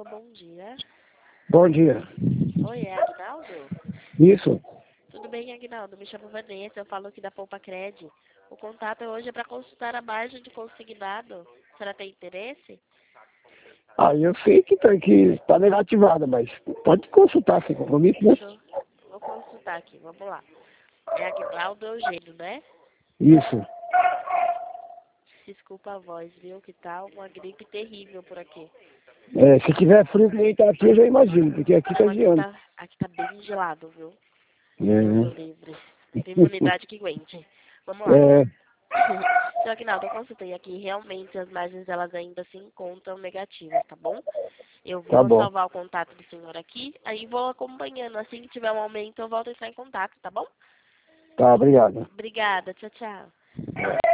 Alô, bom dia. Bom dia. Oi, é Aguinaldo? Isso. Tudo bem, Aguinaldo? Me chamo Vanessa, eu falo aqui da Poupa Cred. O contato hoje é para consultar a margem de consignado. A senhora tem interesse? Eu sei que tá negativada, mas pode consultar sem compromisso, né? Deixa eu... Vou consultar aqui, vamos lá. É Aguinaldo Eugênio, né? Isso. Desculpa a voz, viu? Que tá uma gripe terrível por aqui. Se tiver frio que nem tá aqui, eu já imagino, porque aqui tá Não, geando. aqui tá bem gelado, viu? Deus o É. livre. Tem imunidade que aguente. Vamos lá. É, Seu Aguinaldo, eu consultei aqui, realmente as margens elas ainda se encontram negativas, tá bom? Eu tá vou bom. salvar o contato do senhor aqui, aí vou acompanhando. Assim que tiver um aumento, eu volto a entrar em contato, tá bom? Tá, obrigado. Obrigada, tchau, tchau.